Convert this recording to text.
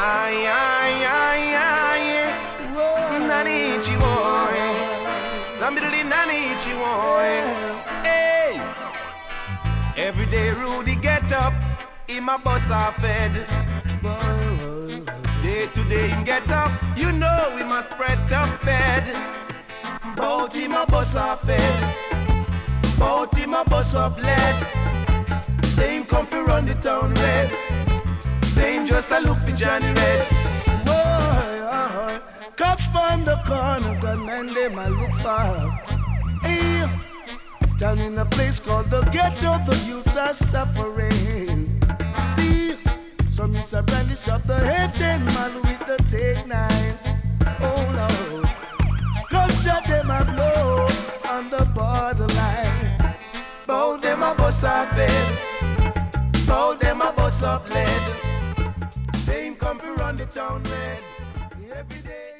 Ay, ay, ay, ay, nani ichi boy, zambili nani ichi boy. Hey, every day Rudy get up, him a bus are fed. Day to day him get up, you know we must spread tough bed. Bout him a bus are fed, bout him a bus up lead. Say him come fi run the town red, say him just a look for Johnny Red. Boy, cops on the corner, gunmen them a look for. Hey, down in a place called the ghetto, the youths are suffering. See, some youths are brandish up the head, then man with the take nine. Oh Lord, gunshot them a blow on the borderline. Bow them a bus off head, bow them a bus up lead. Same come to run the town red every day.